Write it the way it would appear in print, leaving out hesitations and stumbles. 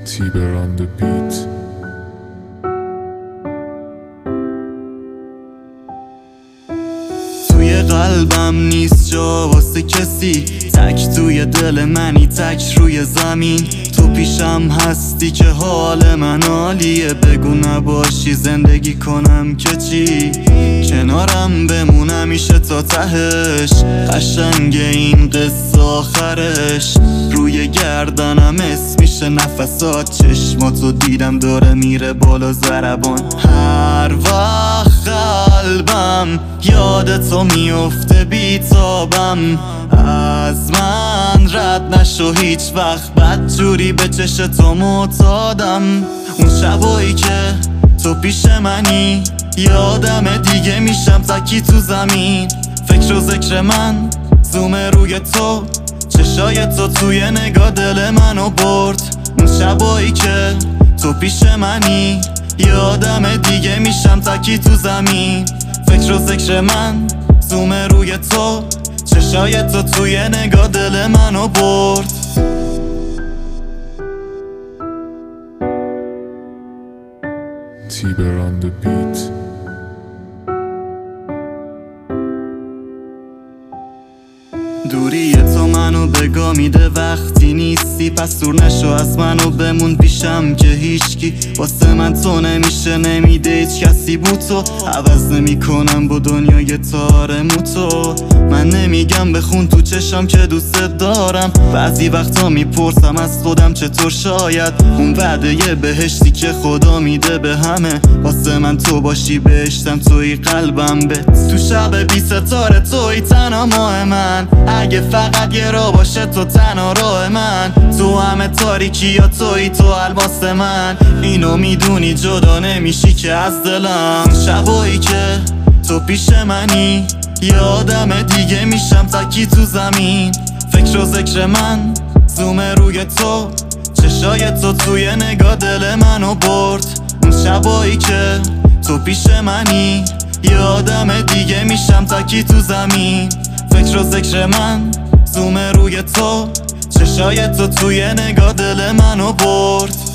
Tiber on the beat. توی قلبم نیست جا واسه کسی، تک توی دل منی، تک روی زمین. تو پیشم هستی که حال من عالیه، بگو نباشی زندگی کنم که چی؟ کنارم بمون همیشه تا تهش، قشنگه این قصه آخرش. روی گردنم اسم میشه نفسات، چشماتو دیدم داره میره بالا ضربان. هر وقت قلبم یاد تو میفته بیتابم، از من رد نشو هیچ وقت، بدجوری به چش تو معتادم. اون شبایی که تو پیش منی یادم دیگه میشم تکی تو زمین. فکر و ذکر من زوم روی تو، چشای تو توی نگاه دل منو برد. اون شبایی که تو پیش منی یادم دیگه میشم تکی تو زمین. فکر و ذکر من زوم روی تو، چشای تو توی نگاه دل منو برد. Tiber on the beat. دوری تو منو بگا میده وقتی نیستی، پس دور نشو از منو بمون پیشم که هیچکی واسه من تو نمیشه، نمیده هیچ کسی بود تو. عوض نمی کنم با دنیای تار موتو، من نمیگم بخون تو چشم که دوست دارم. بعضی وقتا میپرسم از خودم چطور شاید اون وعده یه بهشتی که خدا میده به همه، واسه من تو باشی بهشتم توی قلبم بت. تو شب بی ستاره توی تنها ماه من، اگه فقط یه را باشه تو تنها راه من. تو همه تاریکی یا توی تو الماس من، اینو میدونی جدا نمیشی که از دلم. شبایی که تو پیش منی یادم دیگه میشم تکی تو زمین. فکر و ذکر من زوم روی تو، چشای تو توی نگاه دل منو برد. اون شبایی که تو پیش منی یادم دیگه میشم تکی تو زمین. فکر و ذکر من زوم روی تو، چشای تو توی نگاه دل منو برد.